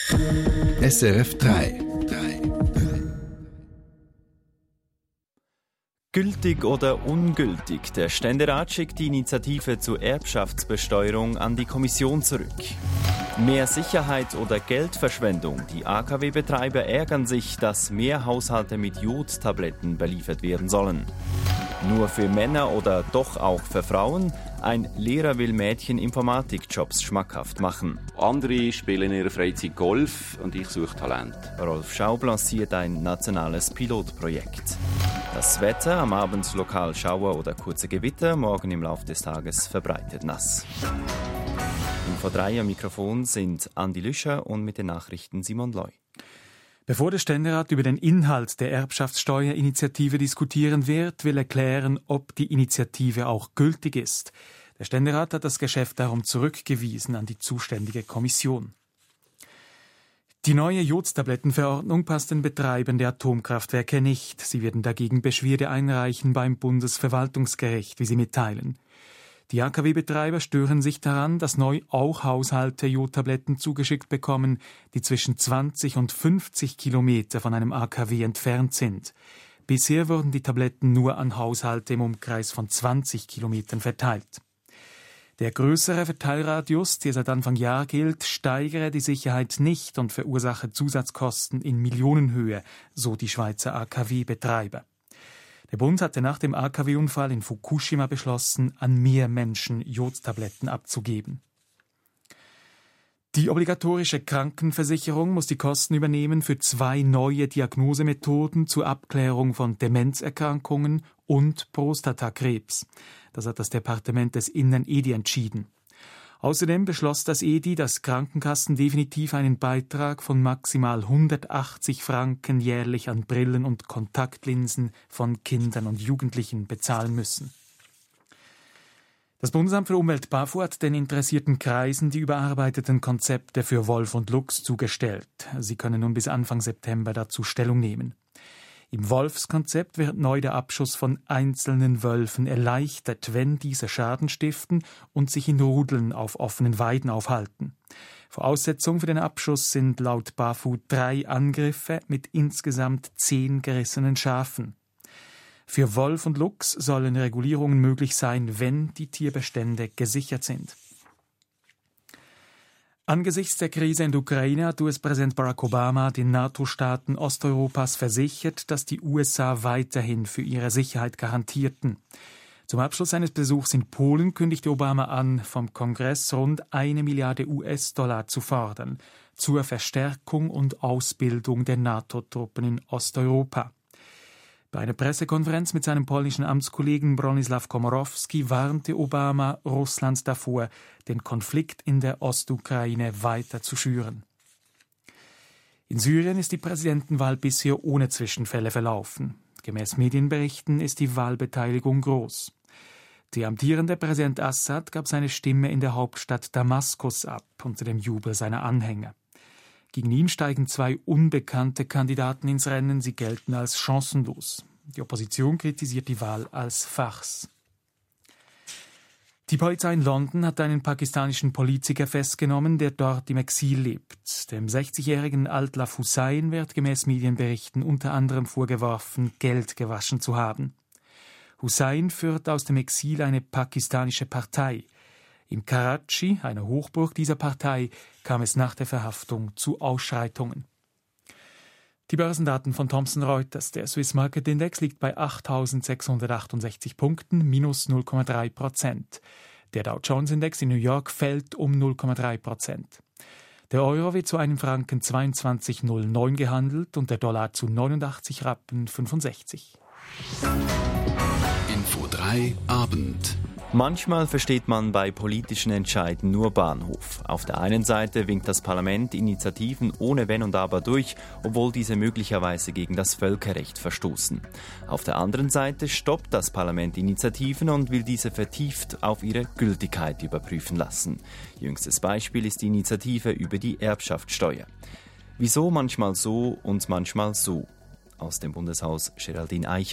SRF 3. Gültig oder ungültig, der Ständerat schickt die Initiative zur Erbschaftsbesteuerung an die Kommission zurück. Mehr Sicherheit oder Geldverschwendung. Die AKW-Betreiber ärgern sich, dass mehr Haushalte mit Jodtabletten beliefert werden sollen. Nur für Männer oder doch auch für Frauen? Ein Lehrer will Mädchen Informatikjobs schmackhaft machen. Andere spielen in ihrer Freizeit Golf und ich suche Talent. Rolf Schaub lanciert ein nationales Pilotprojekt. Das Wetter, am Abend lokal Schauer oder kurze Gewitter, morgen im Laufe des Tages verbreitet nass. Info 3 am Mikrofon sind Andi Lüscher und mit den Nachrichten Simon Loy. Bevor der Ständerat über den Inhalt der Erbschaftssteuerinitiative diskutieren wird, will er klären, ob die Initiative auch gültig ist. Der Ständerat hat das Geschäft darum zurückgewiesen an die zuständige Kommission. Die neue Jodtablettenverordnung passt den Betreibern der Atomkraftwerke nicht. Sie werden dagegen Beschwerde einreichen beim Bundesverwaltungsgericht, wie sie mitteilen. Die AKW-Betreiber stören sich daran, dass neu auch Haushalte Jodtabletten zugeschickt bekommen, die zwischen 20 und 50 Kilometer von einem AKW entfernt sind. Bisher wurden die Tabletten nur an Haushalte im Umkreis von 20 Kilometern verteilt. Der größere Verteilradius, der seit Anfang Jahr gilt, steigere die Sicherheit nicht und verursache Zusatzkosten in Millionenhöhe, so die Schweizer AKW-Betreiber. Der Bund hatte nach dem AKW-Unfall in Fukushima beschlossen, an mehr Menschen Jodtabletten abzugeben. Die obligatorische Krankenversicherung muss die Kosten übernehmen für 2 neue Diagnosemethoden zur Abklärung von Demenzerkrankungen und Prostatakrebs. Das hat das Departement des Innern EDI entschieden. Außerdem beschloss das EDI, dass Krankenkassen definitiv einen Beitrag von maximal 180 Franken jährlich an Brillen und Kontaktlinsen von Kindern und Jugendlichen bezahlen müssen. Das Bundesamt für Umwelt BAFU hat den interessierten Kreisen die überarbeiteten Konzepte für Wolf und Luchs zugestellt. Sie können nun bis Anfang September dazu Stellung nehmen. Im Wolfskonzept wird neu der Abschuss von einzelnen Wölfen erleichtert, wenn diese Schaden stiften und sich in Rudeln auf offenen Weiden aufhalten. Voraussetzung für den Abschuss sind laut BAFU 3 Angriffe mit insgesamt 10 gerissenen Schafen. Für Wolf und Luchs sollen Regulierungen möglich sein, wenn die Tierbestände gesichert sind. Angesichts der Krise in der Ukraine hat US-Präsident Barack Obama den NATO-Staaten Osteuropas versichert, dass die USA weiterhin für ihre Sicherheit garantierten. Zum Abschluss seines Besuchs in Polen kündigte Obama an, vom Kongress rund 1 Milliarde US-Dollar zu fordern, zur Verstärkung und Ausbildung der NATO-Truppen in Osteuropa. Bei einer Pressekonferenz mit seinem polnischen Amtskollegen Bronisław Komorowski warnte Obama Russland davor, den Konflikt in der Ostukraine weiter zu schüren. In Syrien ist die Präsidentenwahl bisher ohne Zwischenfälle verlaufen. Gemäß Medienberichten ist die Wahlbeteiligung groß. Der amtierende Präsident Assad gab seine Stimme in der Hauptstadt Damaskus ab, unter dem Jubel seiner Anhänger. Gegen ihn steigen 2 unbekannte Kandidaten ins Rennen, sie gelten als chancenlos. Die Opposition kritisiert die Wahl als Farce. Die Polizei in London hat einen pakistanischen Politiker festgenommen, der dort im Exil lebt. Dem 60-jährigen Altlaf Hussain wird gemäß Medienberichten unter anderem vorgeworfen, Geld gewaschen zu haben. Hussain führt aus dem Exil eine pakistanische Partei. In Karachi, einer Hochburg dieser Partei, kam es nach der Verhaftung zu Ausschreitungen. Die Börsendaten von Thomson Reuters. Der Swiss Market Index liegt bei 8.668 Punkten, minus 0,3%. Der Dow Jones Index in New York fällt um 0,3%. Der Euro wird zu einem Franken 22,09 gehandelt und der Dollar zu 89 Rappen 65. Info 3 Abend. Manchmal versteht man bei politischen Entscheiden nur Bahnhof. Auf der einen Seite winkt das Parlament Initiativen ohne Wenn und Aber durch, obwohl diese möglicherweise gegen das Völkerrecht verstoßen. Auf der anderen Seite stoppt das Parlament Initiativen und will diese vertieft auf ihre Gültigkeit überprüfen lassen. Jüngstes Beispiel ist die Initiative über die Erbschaftssteuer. Wieso manchmal so und manchmal so? Aus dem Bundeshaus Geraldine Eicher.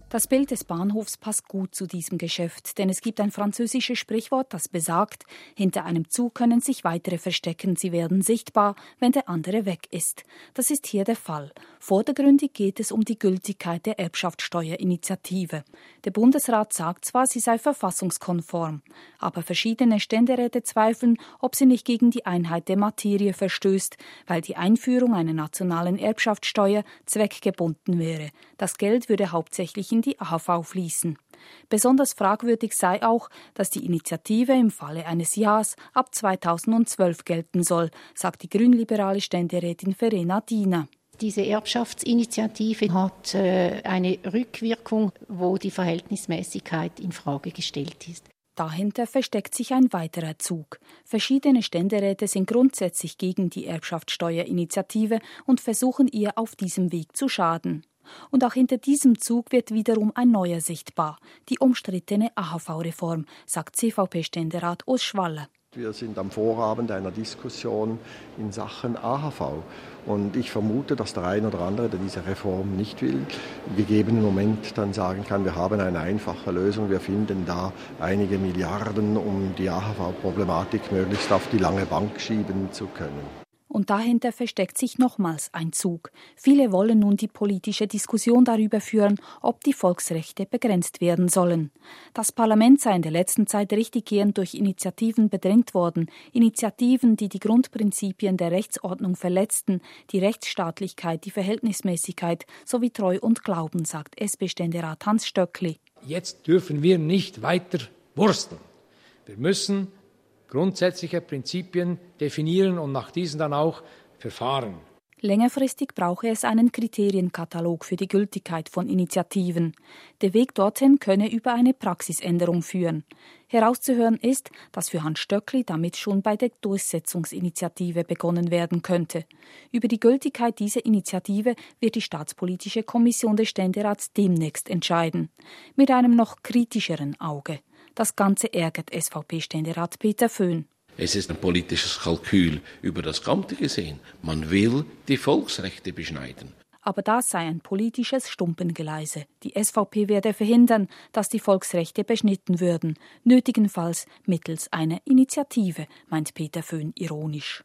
Das Bild des Bahnhofs passt gut zu diesem Geschäft, denn es gibt ein französisches Sprichwort, das besagt, hinter einem Zug können sich weitere verstecken, sie werden sichtbar, wenn der andere weg ist. Das ist hier der Fall. Vordergründig geht es um die Gültigkeit der Erbschaftssteuerinitiative. Der Bundesrat sagt zwar, sie sei verfassungskonform, aber verschiedene Ständeräte zweifeln, ob sie nicht gegen die Einheit der Materie verstößt, weil die Einführung einer nationalen Erbschaftssteuer zweckgebunden wäre. Das Geld würde hauptsächlich in die AHV fließen. Besonders fragwürdig sei auch, dass die Initiative im Falle eines Ja's ab 2012 gelten soll, sagt die grünliberale Ständerätin Verena Diener. Diese Erbschaftsinitiative hat eine Rückwirkung, wo die Verhältnismäßigkeit in Frage gestellt ist. Dahinter versteckt sich ein weiterer Zug. Verschiedene Ständeräte sind grundsätzlich gegen die Erbschaftssteuerinitiative und versuchen ihr auf diesem Weg zu schaden. Und auch hinter diesem Zug wird wiederum ein neuer sichtbar, die umstrittene AHV-Reform, sagt CVP-Ständerat Urs Schwaller. Wir sind am Vorabend einer Diskussion in Sachen AHV. Und ich vermute, dass der eine oder andere, der diese Reform nicht will, im gegebenen Moment dann sagen kann, wir haben eine einfache Lösung, wir finden da einige Milliarden, um die AHV-Problematik möglichst auf die lange Bank schieben zu können. Und dahinter versteckt sich nochmals ein Zug. Viele wollen nun die politische Diskussion darüber führen, ob die Volksrechte begrenzt werden sollen. Das Parlament sei in der letzten Zeit richtiggehend durch Initiativen bedrängt worden. Initiativen, die die Grundprinzipien der Rechtsordnung verletzten, die Rechtsstaatlichkeit, die Verhältnismäßigkeit sowie Treu und Glauben, sagt SP-Ständerat Hans Stöckli. Jetzt dürfen wir nicht weiter wursteln. Wir müssen grundsätzliche Prinzipien definieren und nach diesen dann auch verfahren. Längerfristig brauche es einen Kriterienkatalog für die Gültigkeit von Initiativen. Der Weg dorthin könne über eine Praxisänderung führen. Herauszuhören ist, dass für Hans Stöckli damit schon bei der Durchsetzungsinitiative begonnen werden könnte. Über die Gültigkeit dieser Initiative wird die Staatspolitische Kommission des Ständerats demnächst entscheiden. Mit einem noch kritischeren Auge. Das Ganze ärgert SVP-Ständerat Peter Föhn. Es ist ein politisches Kalkül über das Ganze gesehen. Man will die Volksrechte beschneiden. Aber das sei ein politisches Stumpengeleise. Die SVP werde verhindern, dass die Volksrechte beschnitten würden, nötigenfalls mittels einer Initiative, meint Peter Föhn ironisch.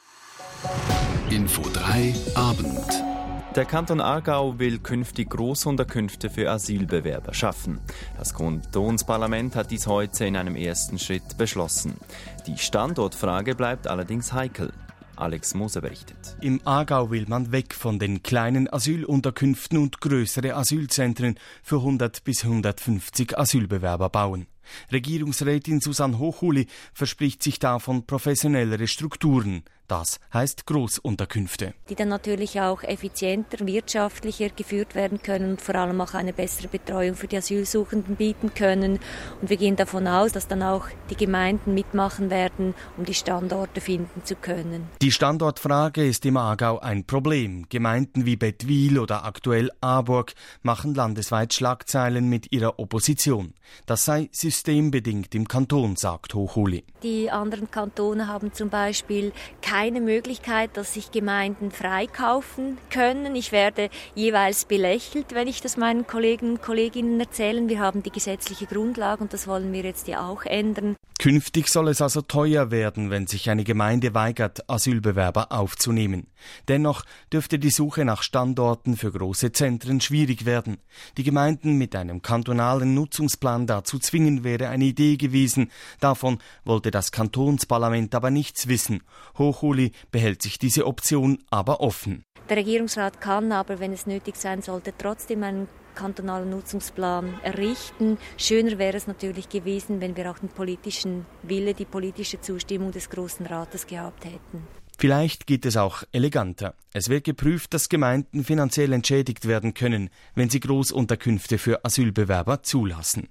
Info 3 Abend. Der Kanton Aargau will künftig Grossunterkünfte für Asylbewerber schaffen. Das Kantonsparlament hat dies heute in einem ersten Schritt beschlossen. Die Standortfrage bleibt allerdings heikel. Alex Moser berichtet. Im Aargau will man weg von den kleinen Asylunterkünften und größere Asylzentren für 100 bis 150 Asylbewerber bauen. Regierungsrätin Susanne Hochuli verspricht sich davon professionellere Strukturen. Das heißt Grossunterkünfte. Die dann natürlich auch effizienter, wirtschaftlicher geführt werden können und vor allem auch eine bessere Betreuung für die Asylsuchenden bieten können. Und wir gehen davon aus, dass dann auch die Gemeinden mitmachen werden, um die Standorte finden zu können. Die Standortfrage ist im Aargau ein Problem. Gemeinden wie Bettwil oder aktuell Aarburg machen landesweit Schlagzeilen mit ihrer Opposition. Das sei systembedingt im Kanton, sagt Hochuli. Die anderen Kantone haben zum Beispiel keine Möglichkeit, dass sich Gemeinden freikaufen können. Ich werde jeweils belächelt, wenn ich das meinen Kollegen und Kolleginnen erzähle. Wir haben die gesetzliche Grundlage und das wollen wir jetzt ja auch ändern. Künftig soll es also teuer werden, wenn sich eine Gemeinde weigert, Asylbewerber aufzunehmen. Dennoch dürfte die Suche nach Standorten für große Zentren schwierig werden. Die Gemeinden mit einem kantonalen Nutzungsplan dazu zwingen, wäre eine Idee gewesen. Davon wollte das Kantonsparlament aber nichts wissen. Hochuli behält sich diese Option aber offen. Der Regierungsrat kann aber, wenn es nötig sein sollte, trotzdem einen kantonalen Nutzungsplan errichten. Schöner wäre es natürlich gewesen, wenn wir auch den politischen Wille, die politische Zustimmung des Grossen Rates gehabt hätten. Vielleicht geht es auch eleganter. Es wird geprüft, dass Gemeinden finanziell entschädigt werden können, wenn sie Großunterkünfte für Asylbewerber zulassen.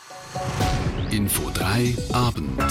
Info 3 Abend.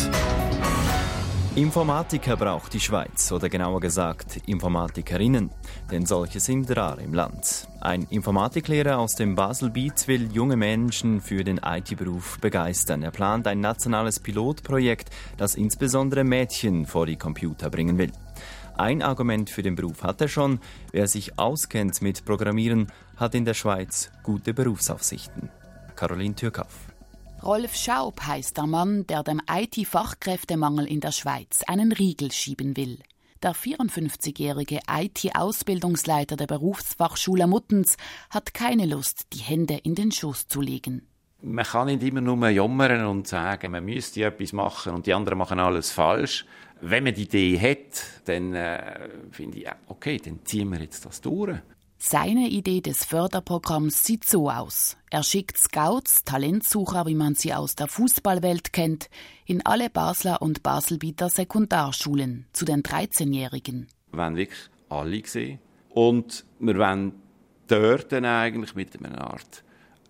Informatiker braucht die Schweiz, oder genauer gesagt Informatikerinnen, denn solche sind rar im Land. Ein Informatiklehrer aus dem Baselbiet will junge Menschen für den IT-Beruf begeistern. Er plant ein nationales Pilotprojekt, das insbesondere Mädchen vor die Computer bringen will. Ein Argument für den Beruf hat er schon. Wer sich auskennt mit Programmieren, hat in der Schweiz gute Berufsaussichten. Caroline Türkauf. Rolf Schaub heisst der Mann, der dem IT-Fachkräftemangel in der Schweiz einen Riegel schieben will. Der 54-jährige IT-Ausbildungsleiter der Berufsfachschule Muttens hat keine Lust, die Hände in den Schoß zu legen. Man kann nicht immer nur jammern und sagen, man müsste etwas machen und die anderen machen alles falsch. Wenn man die Idee hat, dann finde ich, okay, dann ziehen wir jetzt das durch. Seine Idee des Förderprogramms sieht so aus. Er schickt Scouts, Talentsucher, wie man sie aus der Fußballwelt kennt, in alle Basler und Baselbieter Sekundarschulen zu den 13-Jährigen. Wir wollen wirklich alle sehen. Und wir wollen dort dann eigentlich mit einer Art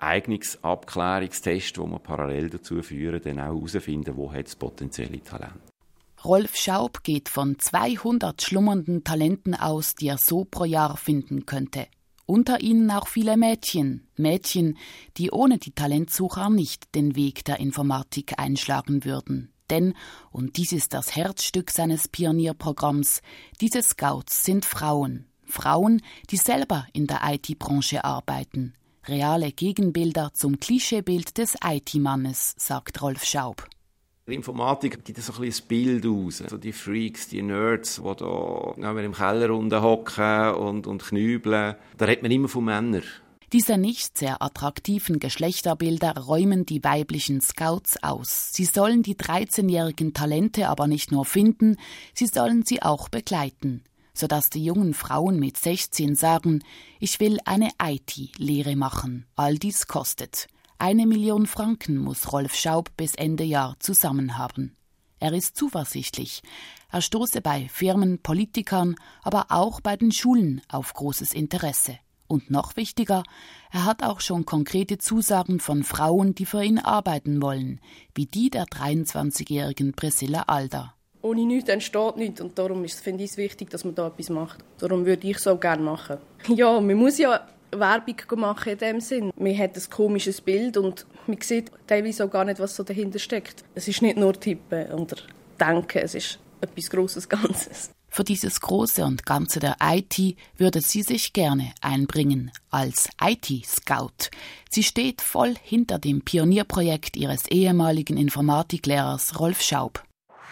Eignungsabklärungstest, den wir parallel dazu führen, dann auch herausfinden, wo hat das potenzielle Talent. Rolf Schaub geht von 200 schlummernden Talenten aus, die er so pro Jahr finden könnte. Unter ihnen auch viele Mädchen, die ohne die Talentsucher nicht den Weg der Informatik einschlagen würden. Denn, und dies ist das Herzstück seines Pionierprogramms, diese Scouts sind Frauen. Frauen, die selber in der IT-Branche arbeiten. Reale Gegenbilder zum Klischeebild des IT-Mannes, sagt Rolf Schaub. Die Informatik gibt so ein bisschen ein Bild aus. Also die Freaks, die Nerds, die da im Keller hocken und knübeln. Da redet man immer von Männern. Diese nicht sehr attraktiven Geschlechterbilder räumen die weiblichen Scouts aus. Sie sollen die 13-jährigen Talente aber nicht nur finden, sie sollen sie auch begleiten. Sodass die jungen Frauen mit 16 sagen, ich will eine IT-Lehre machen. All dies kostet. 1 Million Franken muss Rolf Schaub bis Ende Jahr zusammen haben. Er ist zuversichtlich. Er stoße bei Firmen, Politikern, aber auch bei den Schulen auf großes Interesse. Und noch wichtiger, er hat auch schon konkrete Zusagen von Frauen, die für ihn arbeiten wollen, wie die der 23-jährigen Priscilla Alder. Ohne nichts entsteht nichts und darum finde ich es wichtig, dass man da etwas macht. Darum würde ich es auch gerne machen. Ja, man muss ja Werbung machen in dem Sinn. Man hat ein komisches Bild und man sieht teilweise auch gar nicht, was so dahinter steckt. Es ist nicht nur Tippen oder Denken, es ist etwas Grosses Ganzes. Für dieses Große und Ganze der IT würde sie sich gerne einbringen, als IT-Scout. Sie steht voll hinter dem Pionierprojekt ihres ehemaligen Informatiklehrers Rolf Schaub.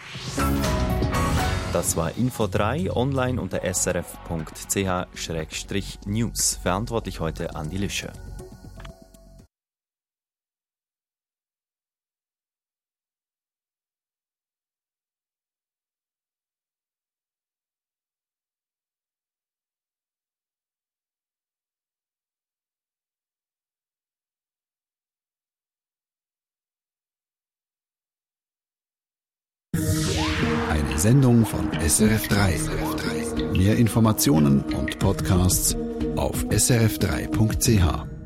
Das war Info 3, online unter srf.ch/news. Verantwortlich heute Andi Lüscher. Eine Sendung von SRF 3. Mehr Informationen und Podcasts auf srf3.ch.